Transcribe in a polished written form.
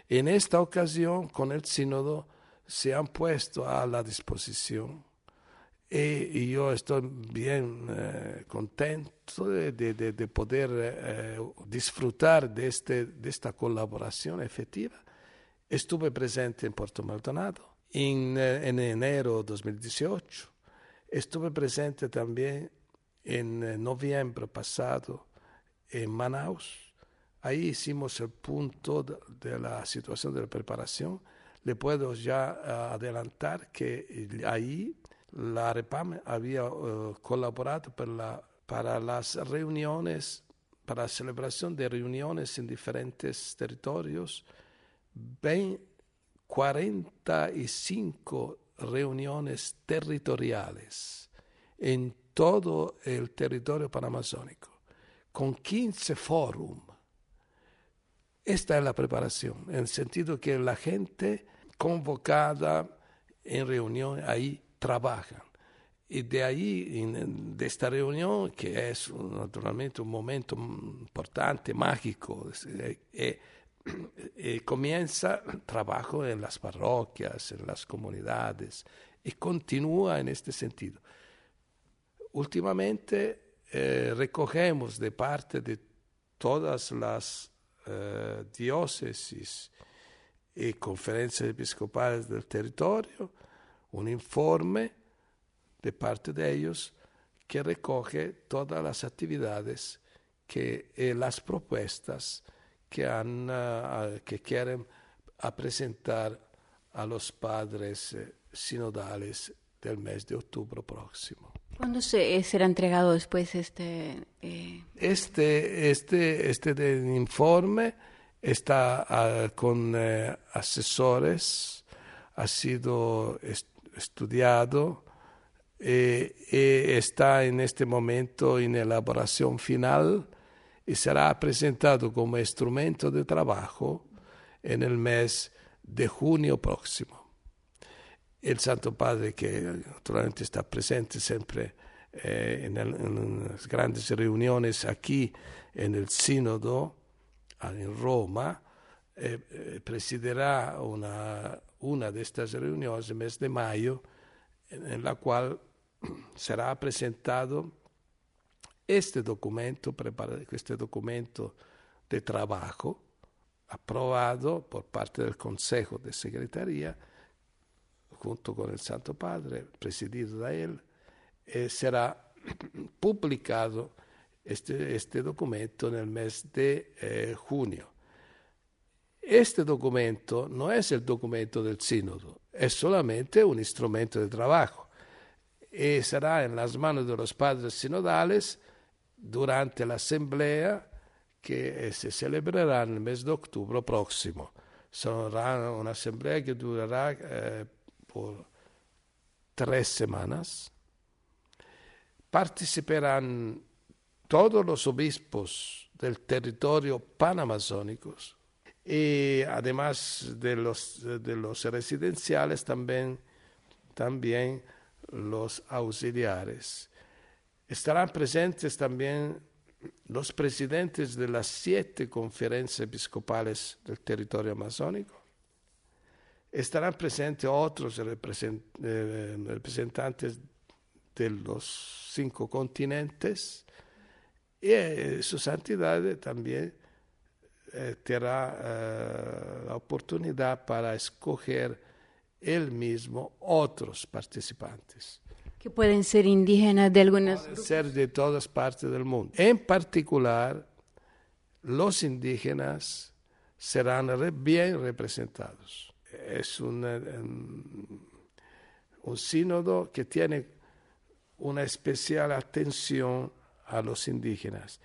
En esta ocasión, con el sínodo, se han puesto a la disposición y yo estoy bien contento de poder disfrutar de esta colaboración efectiva. Estuve presente en Puerto Maldonado en enero 2018. Estuve presente también en noviembre pasado en Manaus. Ahí hicimos el punto de la situación de la preparación. Le puedo ya adelantar que ahí la AREPAM había colaborado para las reuniones, para la celebración de reuniones en diferentes territorios. 45 reuniones territoriales en todo el territorio panamazónico, con 15 fórum. Esta es la preparación, en el sentido que la gente convocada en reunión ahí trabajan. Y de ahí, de esta reunión, que es naturalmente un momento importante, mágico, comienza trabajo en las parroquias, en las comunidades, y continúa en este sentido. Últimamente recogemos de parte de todas las diócesis y conferencias episcopales del territorio un informe de parte de ellos que recoge todas las actividades las propuestas que quieren presentar a los padres sinodales del mes de octubre próximo. ¿Cuándo será entregado después Este informe está con asesores, ha sido estudiado y está en este momento en elaboración final y será presentado como instrumento de trabajo en el mes de junio próximo. El Santo Padre, que naturalmente está presente siempre en las grandes reuniones aquí en el Sínodo, en Roma, presidirá una de estas reuniones el mes de mayo, en la cual será presentado este documento de trabajo aprobado por parte del Consejo de Secretaría junto con el Santo Padre, presidido de él, será publicado este documento en el mes de junio. Este documento no es el documento del sínodo, es solamente un instrumento de trabajo y será en las manos de los padres sinodales durante la asamblea que se celebrará en el mes de octubre próximo. Será una asamblea que durará por 3 semanas. Participarán todos los obispos del territorio panamazónico y además de los residenciales también los auxiliares. Estarán presentes también los presidentes de las 7 conferencias episcopales del territorio amazónico. Estarán presentes otros representantes de los 5 continentes y su santidad también tendrá la oportunidad para escoger él mismo otros participantes. Que pueden ser indígenas de algunas pueden ser de todas partes del mundo. En particular, los indígenas serán bien representados. Es un sínodo que tiene una especial atención a los indígenas.